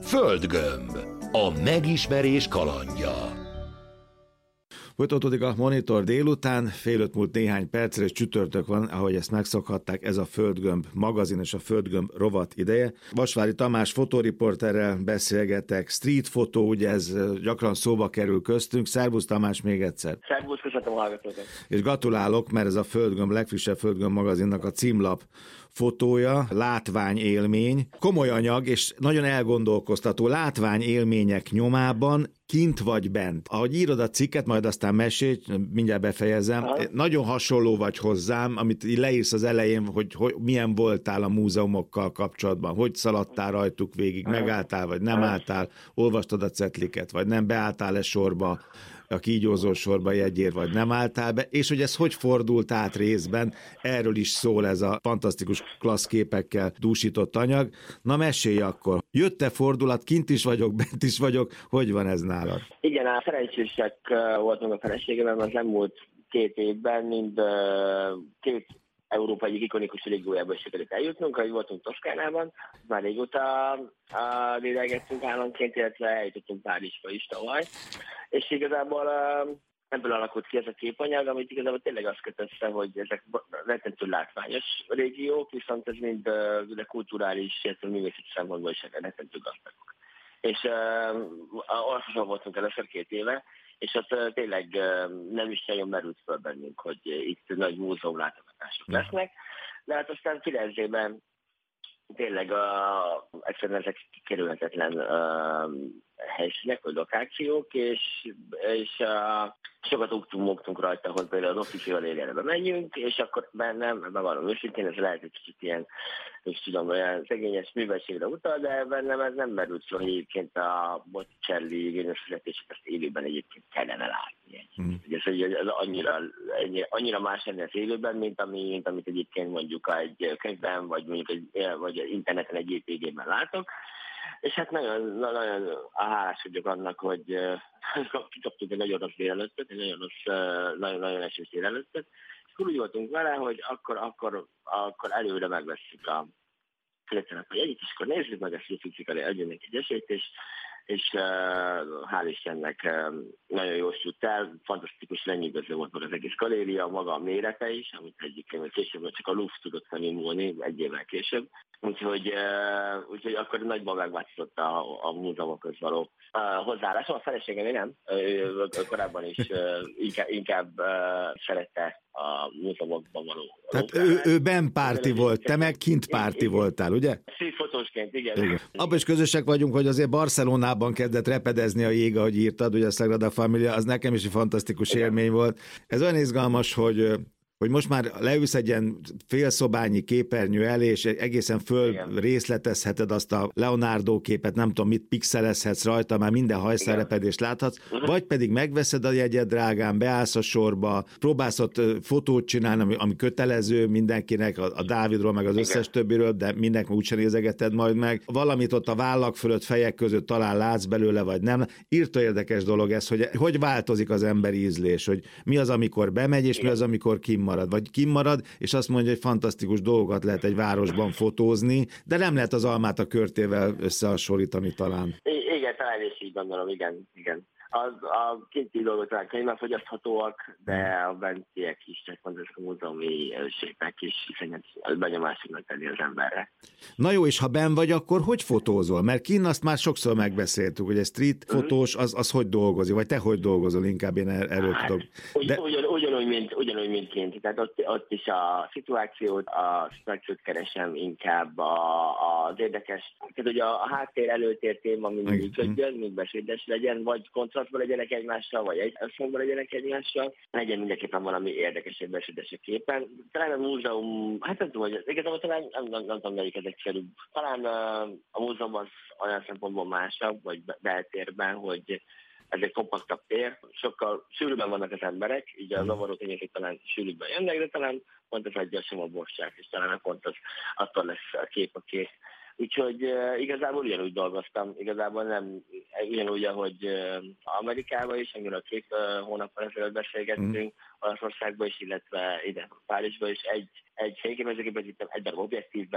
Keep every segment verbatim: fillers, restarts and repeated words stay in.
Földgömb. A megismerés kalandja. Folytatódik a Monitor délután, fél öt múlt néhány percre, és csütörtök van, ahogy ezt megszokhatták, ez a Földgömb magazin és a Földgömb rovat ideje. Vasvári Tamás fotóriporterrel beszélgetek, street fotó, ugye ez gyakran szóba kerül köztünk. Szervusz Tamás még egyszer. Szervusz, köszönöm a hallgatókat. És gratulálok, mert ez a Földgömb, legfrissebb Földgömb magazinnak a címlap fotója, látványélmény, komoly anyag és nagyon elgondolkoztató látványélmények nyomában. Kint vagy bent. Ahogy írod a cikket, majd aztán mesélj, mindjárt befejezem. Aha. Nagyon hasonló vagy hozzám, amit így leírsz az elején, hogy, hogy milyen voltál a múzeumokkal kapcsolatban, hogy szaladtál rajtuk végig, Aha. megálltál, vagy nem Aha. álltál, olvastad a cetliket, vagy nem, beálltál-e sorba, a kígyózó sorba jegyér, vagy nem álltál be, és hogy ez hogy fordult át részben, erről is szól ez a fantasztikus klassz képekkel dúsított anyag. Na mesélj akkor, jött-e fordulat, kint is vagyok, bent is vagyok, hogy van ez nálad? Igen, a szerencsések voltunk a feleségemben az elmúlt két évben, mind két Európa egyik ikonikus régiójából sikerült eljutnunk, ahogy voltunk Toszkánában, már régóta lélegeztünk államként, illetve eljutottunk Párizsba is tavaly, és igazából ebből alakult ki ez a képanyag, amit igazából tényleg azt köt össze, hogy ezek rettentő látványos régiók, viszont ez mind de kulturális, illetve művészeti szempontból is rettentő gazdagok. És uh, Orszosban voltunk először két éve, és ott uh, tényleg uh, nem is nagyon merült föl bennünk, hogy uh, itt nagy múzeum látogatások lesznek, de hát aztán Firenzében tényleg uh, egyszerűen ezek kerülhetetlen uh, helyszínek, vagy lokációk, és, és uh, sokat úgtunk rajta, hogy például az Official Area-be menjünk, és akkor bennem, bevallom őszintén, ez lehet egy kicsit ilyen, és tudom, olyan szegényes műveltségre utal, de bennem ez nem merült szó, hogy egyébként a Botticelli génősfizetését ezt élőben egyébként kellene látni. Mm. Ez, ez annyira, annyira más lenne az élőben, mint, ami, mint amit egyébként mondjuk egy könyvben, vagy mondjuk egy, vagy interneten egy jé pé gében látok. És hát nagyon, nagyon hálás vagyok annak, hogy kikaptunk egy nagyon rossz délelőttet, egy nagyon rossz, nagyon, nagyon esős délelőttet, és akkor úgy voltunk vele, hogy akkor, akkor, akkor előre megvesszük a filetenek, hogy egyik, és akkor nézzük meg, ezt fizik elé, adjunk egy esélyt, és, és uh, hál' Istennek uh, nagyon jól süt el, fantasztikus lenyűgöző volt az egész galéria, maga a mérete is, amit egyébként később csak a Louvre tudott felnyúlni, egy évvel később. Úgyhogy, uh, úgyhogy akkor nagyban megváltozott a, a múzeumokhoz való uh, hozzáállásom. A feleségem én nem, ő korábban is uh, inkább, inkább uh, szerette a múzeumokban való. Tehát ő, ő benpárti volt, te meg kintpárti igen, voltál, ugye? Szívfotósként, igen. igen. Abban is közösek vagyunk, hogy azért Barcelonában kezdett repedezni a jég, ahogy írtad, ugye a Sagrada Familia, az nekem is egy fantasztikus igen. élmény volt. Ez olyan izgalmas, hogy hogy most már leülsz egy ilyen félszobányi képernyő elé, és egészen föl igen. részletezheted azt a Leonardo képet, nem tudom mit pixelezhetsz rajta, már minden hajszárepedést láthatsz, uh-huh. vagy pedig megveszed a jegyed drágán, beállsz a sorba, próbálsz ott fotót csinálni, ami, ami kötelező mindenkinek, a, a Dávidról, meg az igen. összes többiről, de mindenki úgysem nézegeted majd meg. Valamit ott a vállak fölött, fejek között talán látsz belőle, vagy nem. Írta érdekes dolog ez, hogy hogy változik az emberi ízlés, hogy mi az, amikor bemegy, és igen. mi az, amikor kim marad, vagy kimarad, és azt mondja, hogy fantasztikus dolgokat lehet egy városban fotózni, de nem lehet az almát a körtével összehasonlítani talán. I- igen, talán is így gondolom, igen, igen. Az, a kinti dolgok talán könnyen fogyaszthatóak, de a bentiek is, csak mondjuk a múzeumi elsőknek is, hiszen benyomásoknak tenni az emberre. Na jó, és ha benn vagy, akkor hogy fotózol? Mert kinn azt már sokszor megbeszéltük, hogy egy street fotós, az, az hogy dolgozik, vagy te hogy dolgozol, inkább én er- erről hát, tudok. De... Ugyan, ugyanúgy, mint, ugyanúgy, mint kint. Tehát ott, ott is a szituációt, a szituációt keresem inkább a, az érdekes. Tehát ugye a, a háttér előtér téma mind működjön, mind beszédes legyen, vagy kontrasztban legyenek egymással, vagy egy összhangban legyenek egymással. Legyen mindenképpen valami érdekesebb, beszédesebb képen. Talán a múzeum, hát nem tudom, hogy igazából talán nem, nem, nem tudom, melyik ez egyszerűbb. Talán a, a múzeum az olyan szempontból másabb, vagy beltérben, hogy ez egy kompaktabb tér, sokkal sűrűbben vannak az emberek, így a zavaró tények talán sűrűbben jönnek, de talán pont az adja sem a borság, és talán pont az attól lesz a kép a kész. Úgyhogy uh, igazából ugyanúgy dolgoztam, igazából nem ugyanúgy, ahogy uh, Amerikában is, amiről két uh, hónappal ezelőtt beszélgettünk, mm. Olaszországban is, illetve ide Párizsban is egy, egy fényképezőgépet vittem, egy darab objektívvel,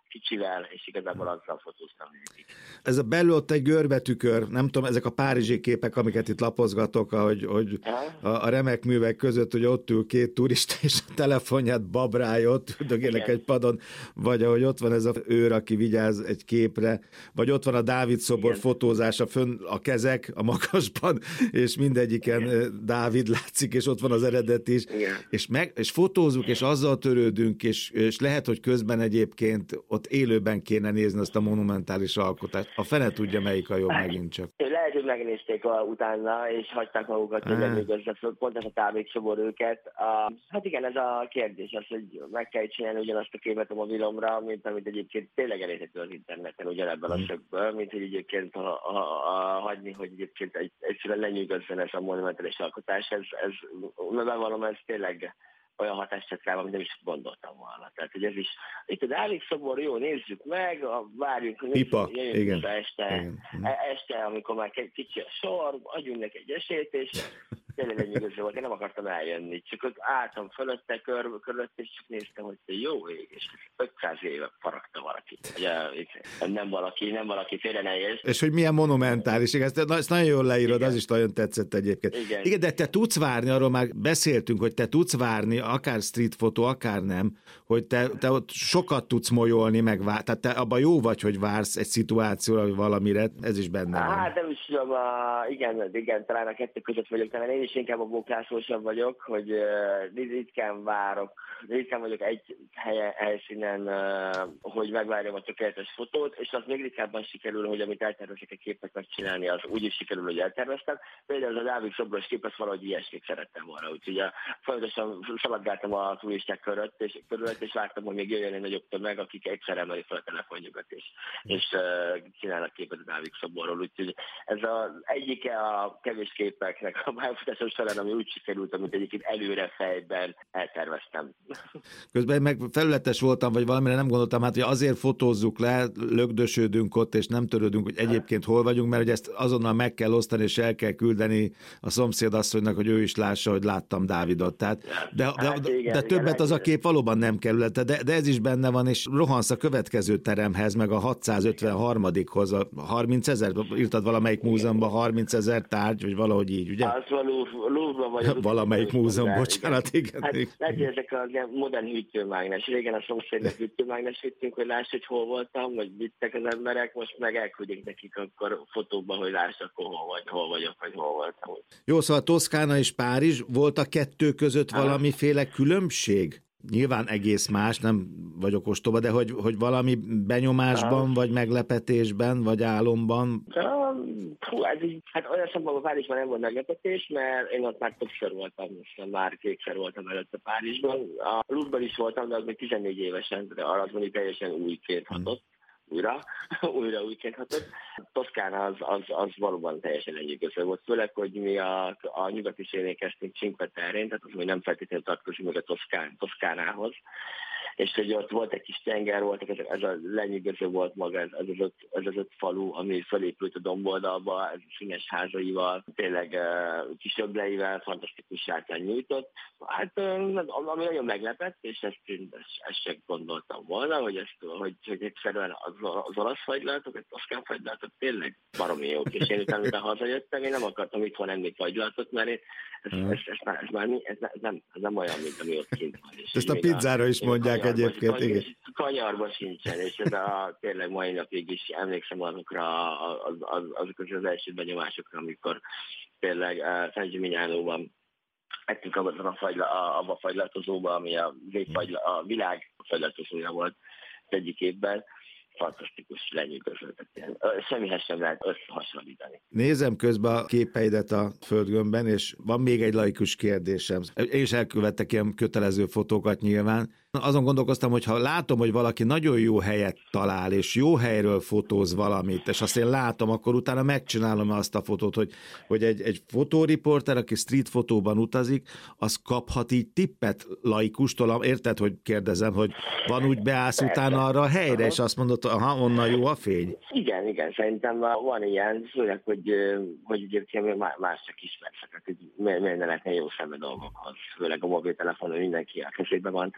kicsivel, és igazából azzal fotóztam végig. Ez a belül ott egy görbetükör, nem tudom, ezek a párizsi képek, amiket itt lapozgatok, ahogy, hogy a, a remek művek között, hogy ott ül két turista, és a telefonját babrálja, ott dögélek egy padon, vagy ahogy ott van ez a őr, aki vigyáz egy képre, vagy ott van a Dávid szobor igen. fotózása, fönn a kezek a magasban, és mindegyiken igen. Dávid látszik, és ott van az eredet is, és, meg, és fotózunk, és azzal törődünk, és, és lehet, hogy közben egyébként ott élőben kéne nézni azt a monumentális alkotást. A fene tudja, melyik a jobb megint csak. Lehet, hogy megnézték a, utána, és hagyták magukat, hogy megnyugozza, pont ez a Dávid szobor őket. A, hát igen, ez a kérdés az, hogy meg kell csinálni ugyanazt a képet a mobilomra, mint amit egyébként tényleg elérhető az interneten ugyanebben a szögből, mint hogy egyébként a, a, a, hagyni, hogy egyébként egy, egyszerűen lenyűgözzön ez a monumentális alkotás. Ez, ez, bevallom, ez tényleg olyan hatást tett rá, amit nem is gondoltam volna. Tehát, hogy ez is, itt a Dávid szobor, jó, nézzük meg, várjunk, Pipa, igen. Este, igen. este, amikor már kicsi a sor, adjunk neki egy esélyt, és tényleg lenyűgöző volt, én nem akartam eljönni, csak ott álltam fölötte, kör, körülött, és csak néztem, hogy jó ég, és ötszáz éve faragta valaki. Ugye, nem valaki, nem valaki félre ne érsz. És hogy milyen monumentális, ezt, ezt nagyon jól leírod, igen. Az is nagyon tetszett egyébként. Igen. Igen, de te tudsz várni, arról már beszéltünk, hogy te tudsz várni, akár street fotó, akár nem, hogy te, te ott sokat tudsz molyolni, meg vár, tehát te abban jó vagy, hogy vársz egy szituációra, vagy valamire, ez is benne van. Hát nem is tudom, a, igen, igen, talán a kettő között vagyok, talán én is inkább a bóklászósabb vagyok, hogy uh, ritkán várok, ritkán vagyok egy helye, helyszínen, uh, hogy megvárjam a tökéletes fotót, és az még ritkábban sikerül, hogy amit eltervezek egy képet megcsinálni, az úgy is sikerül, hogy elterveztem. Például az a Dávid szobros képet valahogy ilyesmit szerettem volna, úgyhogy a, folyamatosan szaladgáltam a turisták körött, és, körülött, és vártam, hogy még jöjjön egy nagyobb tömeg, akik egyszer emelik fel a telefonjukat, és, és uh, csinálnak képet a Dávid szoborról. Úgyhogy ez az egyike a kevés képeknek a pályafutásom során, ami úgy sikerült, amit egyébként előre fejben elterveztem. Közben meg felületes voltam, vagy valamire nem gondoltam, hát hogy azért fotózzuk le, lögdösödünk ott, és nem törődünk, hogy egyébként hol vagyunk, mert hogy ezt azonnal meg kell osztani, és el kell küldeni a szomszédasszonynak, hogy ő is lássa, hogy láttam Dávidot. Tehát, de, de, hát igen, de többet igen, az a kép valóban nem kerülete, de, de ez is benne van, és rohansz a következő teremhez, meg a hatszázötvenharmadikhoz, a harmincezer, írtad valamelyik múzeumban harmincezer tárgy, vagy valahogy így, ugye? Az van Louvre vagyok. Valamelyik múzeum, bocsánat, igen. Hát lehet, hogy ezek a modern hűtőmágnes. Régen a szomszédnak hűtőmágnes vittünk, hogy láss, hogy hol voltam, vagy vittek az emberek, most meg elküldik nekik akkor fotókban, hogy láss, akkor hol, vagy, hol vagyok, vagy hol voltam. Jó, szóval Toszkána és Párizs, volt a kettő között valamiféle különbség? Nyilván egész más, nem vagyok ostoba, de hogy, hogy valami benyomásban, ha. vagy meglepetésben, vagy álomban? Hú, ez így, hát olyan szempontból Párizsban nem volt meglepetés, mert én ott már többször voltam, most már kétszer voltam előtte Párizsban. A Louvre-ban is voltam, de az még tizennégy évesen, de az mondjuk teljesen újként hatott. Újra, újra újként hatott. Toszkána az, az, az valóban teljesen lenyűgöző volt, főleg, hogy mi a, a nyugati szélén kezdtünk Cinque Terrén, tehát az, hogy nem feltétlenül tartozik meg a Toszkán, Toszkánához, és hogy ott volt egy kis tenger, volt, ez, ez a lenyűgöző volt maga, ez, ez, az öt, ez az öt falu, ami felépült a domboldalba, ez színes házaival, tényleg uh, kis öbleivel, fantasztikus sátán nyújtott. Hát uh, ami nagyon meglepett, és ezt, ezt, ezt sem gondoltam volna, hogy, ezt, hogy, hogy egyszerűen az, az olasz fagylaltok, a toszkán fagylaltok tényleg baromi jók, és én utána, utána hazajöttem, én nem akartam itthon enni fagylaltot, mert én, ez, ez, ez, ez, ez, már, ez, ez, nem, ez nem olyan, mint ami ott kint van. És ezt a pizzára is mondják egyébként, kanyarba, igen. Kanyarba sincsen, és ez a, tényleg mai napig is emlékszem azokra az, az, azok az első benyomásokra, amikor tényleg uh, San Gimignánóban ettünk abban a, fagyla, abba a fagylatozóba, ami a, a világ fagylatozója volt az egyik évben. Fantasztikus, lenyűgöző. Semmihez sem lehet összehasonlítani. Nézem közben a képeidet a földgömbben, és van még egy laikus kérdésem. Én is elkövettek ilyen kötelező fotókat nyilván. Azon gondolkoztam, hogy ha látom, hogy valaki nagyon jó helyet talál, és jó helyről fotóz valamit, és azt én látom, akkor utána megcsinálom azt a fotót, hogy, hogy egy, egy fotóriporter, aki street fotóban utazik, az kaphat így tippet laikustól, érted, hogy kérdezem, hogy van úgy beállsz utána arra a helyre, és azt mondod, aha, onnan jó a fény? Igen, igen, szerintem van ilyen, főleg, hogy, hogy egyébként más csak ismertek, hogy miért ne lehetne jó szembe dolgokhoz, főleg a mobiltelefonon mindenki a kezében van, tehát hogy valaki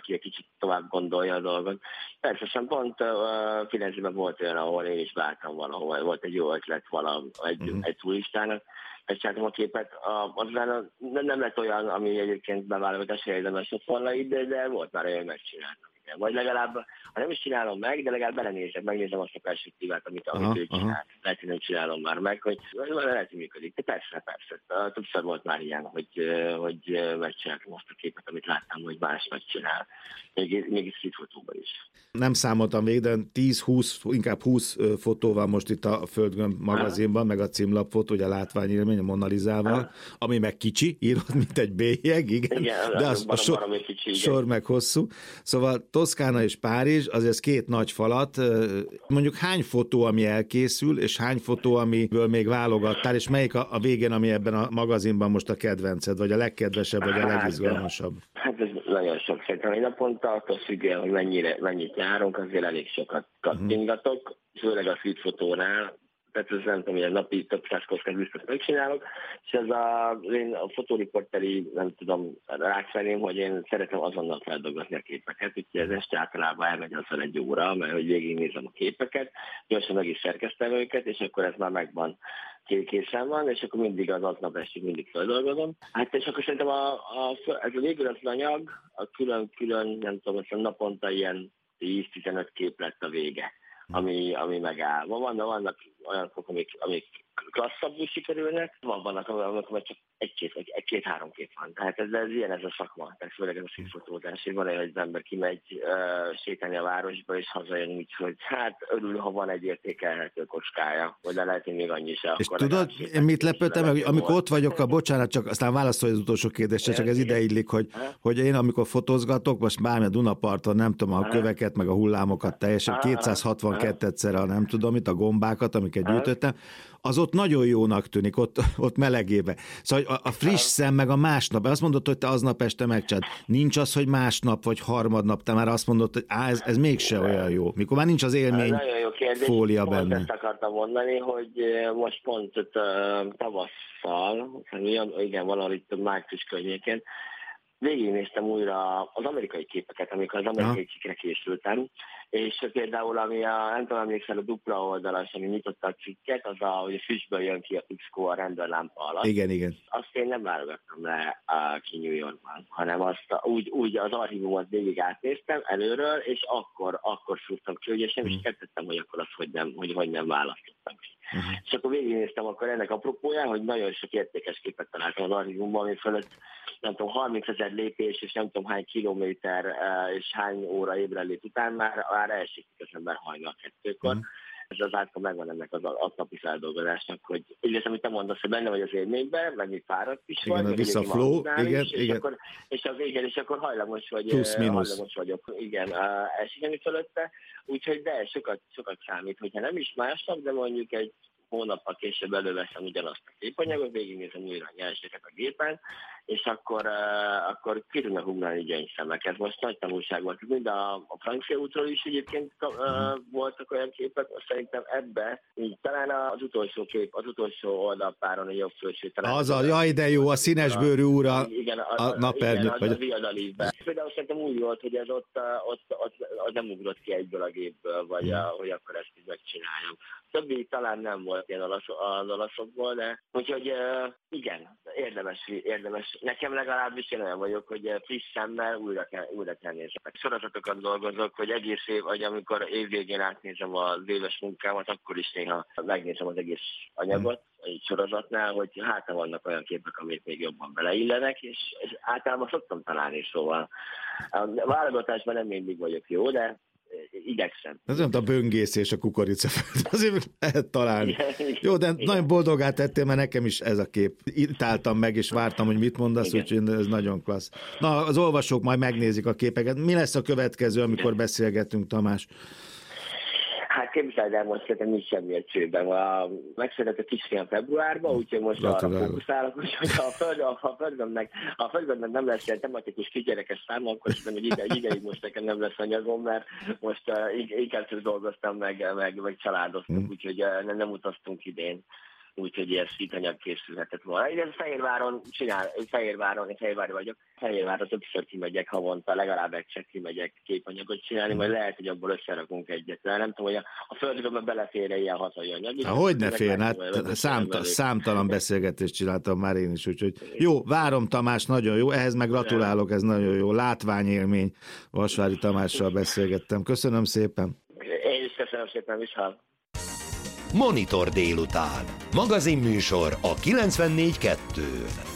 aki egy kicsit tovább gondolja a dolgot. Persze, pont uh, Firenzében volt olyan, ahol én is vártam valahol, volt egy jó ötlet valami, egy, uh-huh. egy turistának, megcsináltam a képet, aztán nem lett olyan, ami egyébként beválogatás érdemes a forralait, de, de volt már olyan, hogy megcsináltam. Vagy legalább, ha nem is csinálom meg, de legalább belenézek, megnézem azt a perspektívát, amit, amit aha, ő csinált. Lehet, hogy nem csinálom már meg, hogy lehet, hogy működik. De persze, persze. Többször volt már ilyen, hogy, hogy megcsináltam azt a képet, amit láttam, hogy más megcsinál. Még, még street fotóban is. Nem számoltam végig, de tíz-húsz, inkább húsz fotó van most itt a Földgömb magazinban, meg a címlapfotó, ugye a látványélmény a Mona Lisával, ami meg kicsi, írott, mint egy bélyeg, igen, igen de az, a sor, kicsi, igen. sor meg hosszú. Szóval Toszkána és Párizs, azért két nagy falat. Mondjuk hány fotó, ami elkészül, és hány fotó, amiből még válogattál, és melyik a, a végén, ami ebben a magazinban most a kedvenced, vagy a legkedvesebb, vagy a legizgalmasabb? Hát ez nagyon sok. Szerintem egy naponta attól függően, hogy mennyire, mennyit járunk, azért elég sokat kattingatok, uh-huh. főleg a street fotónál. Tehát ez nem tudom, hogy a napi több száz kockát biztos megcsinálok, és ez a, én a fotóriporteri, nem tudom, rákfenném, hogy én szeretem azonnal feldolgozni a képeket, úgyhogy ez este általában elmegy azzal egy óra, mert hogy végignézem a képeket, gyorsan meg is szerkeztem őket, és akkor ez már megvan, készen van, és akkor mindig az aznap estig mindig feldolgozom. Hát és akkor szerintem a, a, ez a végül az anyag, a külön-külön, nem tudom, azt naponta ilyen tíz-tizenöt kép lett a vége. Ami, ami megáll. Vannak, vannak olyanok, amik, amik klasszabbul sikerülnek, van, vannak, amikor csak egy-két, egy-két-három kép van. Tehát ez, ez ilyen ez a szakma, tehát főleg ez a színfotózás, hogy van olyan, hogy az ember kimegy uh, sétálni a városba, és hazajön úgy, hogy hát örül, ha van egy értékelhető kocskája, vagy lehet, hogy még annyi se. És tudod, én mit lepődtem meg, amikor ott vagyok, a bocsánat, csak aztán válaszolj az utolsó kérdésre, csak ez ide illik, hogy, hogy én amikor fotózgatok, most bármi a Dunaparton, nem tudom, a köveket, meg a hullámokat teljesen, kétszázhatvankettőszer a nem tudom, itt a gombákat, amiket gyűjtöttem, az ott nagyon jónak tűnik, ott, ott melegébe. Szóval a, a friss szem, meg a másnap, azt mondod, hogy te aznap este megcsinálod. Nincs az, hogy másnap vagy harmadnap, te már azt mondod, hogy á, ez, ez mégse olyan jó. Mikor már nincs az élmény fólia benne. Most ezt akartam mondani, hogy most pont tavasszal, igen, valahol itt március környékén, végignéztem újra az amerikai képeket, amikor az amerikai cikkre készültem, és például, ami a, nem tudom, emlékszel, a dupla oldalas, ami nyitotta a cikket, az a, hogy a füstből jön ki a Pixco a rendőrlámpa alatt. Igen, igen. Azt én nem válogattam le a, ki New Yorkban, hanem azt úgy, úgy az archívumot végig átnéztem előről, és akkor, akkor szúrtam ki, hogy és nem is kettettem, hogy akkor azt, hogy nem, hogy, hogy nem választottam ki. Uh-huh. És akkor végignéztem akkor ennek apropóján, hogy nagyon sok értékes képet találtam az archívumban, ami fölött nem tudom, harmincezer lépés, és nem tudom hány kilométer, és hány óra ébredlét után már, már elsik az ember hajnal kettőkor. Uh-huh. Ez az átka megvan ennek az aznapi feldolgozásnak, hogy így amit te mondasz, hogy benne vagy az élményben, meg még fáradt is igen, vagy. Igen, a flow, igen, is, igen. És akkor, és, az, igen, és akkor hajlamos, vagy, hajlamos vagyok, igen, elsikeni fölötte. Úgyhogy de, sokat, sokat számít, hogyha nem is másnap, de mondjuk egy hónappal később előveszem ugyanazt a képanyagot, végignézem újra a nyerseket a gépen, és akkor, uh, akkor ki tudnak ugrani gyöngyszemek. Ez most nagy tanulság volt. Mind a, a francia útról is egyébként uh, voltak olyan képek, most szerintem ebbe, így talán az utolsó kép, az utolsó oldalpáron a jobb felső. Az a, jaj, de jó, a színesbőrű úr a, igen, a, a napernyőt. Igen, az a viadalívben. Például szerintem úgy volt, hogy ez ott, ott, ott, ott nem ugrott ki egyből a gépből, vagy a, hogy akkor ezt így megcsináljam. Többi talán nem volt ilyen az olaszokból, de úgyhogy uh, igen, érdemes, érdemes. Nekem legalábbis én olyan vagyok, hogy friss szemmel újra kell, újra kell nézek. Sorozatokat dolgozok, hogy egész év, vagy amikor évvégén átnézem az éves munkámat, akkor is néha megnézem az egész anyagot egy sorozatnál, hogy hát vannak olyan képek, amik még jobban beleillenek, és, és általában szoktam találni, szóval a válogatásban nem mindig vagyok jó, de igyekszem. Ez nem a böngész és a kukoricaföld, azért lehet találni. Igen, jó, de igen. Nagyon boldogát tettél, mert nekem is ez a kép. Itt álltam meg, és vártam, hogy mit mondasz, úgyhogy ez nagyon klassz. Na, az olvasók majd megnézik a képeket. Mi lesz a következő, amikor beszélgetünk, Tamás? Hát képzeld el, most szerintem nincs semmi egy csőben. A, megszületett a kisfiam februárban, úgyhogy most arra fókuszálok, úgyhogy ha a, föld, a, földgömbnek, a földgömbnek nem lesz ilyen tematikus kisgyerekes száma, akkor szerintem, hogy ide, ideig most nekem nem lesz anyagom, mert most uh, inkább csak dolgoztam, meg, meg, meg családoztunk, mm. úgyhogy uh, nem, nem utaztunk idén. úgyhogy ilyen szítanyag készülhetett volna. Én Fehérváron csinál, Fehérváron, én Fehérvári vagyok, Fehérváron többször kimegyek havonta, legalább egyszer kimegyek képanyagot csinálni, majd lehet, hogy abból összerakunk egyet. De nem tudom, hogy a, a földgömbbe belefér-e ilyen hazai anyag. Hogy ne fér, hát számta, számtalan beszélgetést csináltam már én is, úgyhogy jó, várom Tamás, nagyon jó, ehhez meg gratulálok, ez nagyon jó, látványélmény, Vasvári Tamással beszélgettem. Köszönöm szépen. Én is köszönöm szépen, viszont. Monitor délután. Magazinműsor a kilencvennégy kettőn.